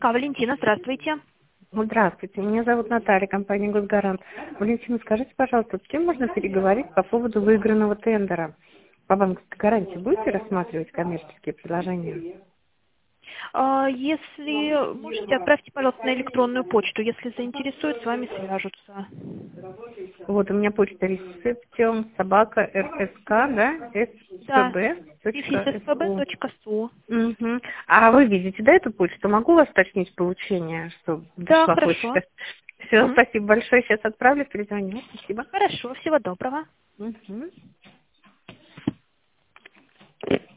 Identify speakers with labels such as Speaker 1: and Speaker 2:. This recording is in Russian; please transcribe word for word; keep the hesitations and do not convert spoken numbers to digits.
Speaker 1: Валентина, здравствуйте.
Speaker 2: Здравствуйте, меня зовут Наталья, компания «Госгарант». Валентина, скажите, пожалуйста, с кем можно переговорить по поводу выигранного тендера? По банковской гарантии будете рассматривать коммерческие предложения?
Speaker 1: А, Если можете, отправьте, пожалуйста, на электронную почту. Если заинтересует, с вами свяжутся.
Speaker 2: Вот у меня почта ресепцион собака рск, да,
Speaker 1: Да,
Speaker 2: spb.su.
Speaker 1: пифис.спб.су.
Speaker 2: Угу. А вы видите, да, эту почту? Могу у вас уточнить получение, чтобы
Speaker 1: Да,
Speaker 2: дошла
Speaker 1: хорошо.
Speaker 2: почта? Все,
Speaker 1: Мгм.
Speaker 2: спасибо большое. Сейчас отправлю, перезвоню. Спасибо.
Speaker 1: Хорошо, всего доброго.
Speaker 2: Угу.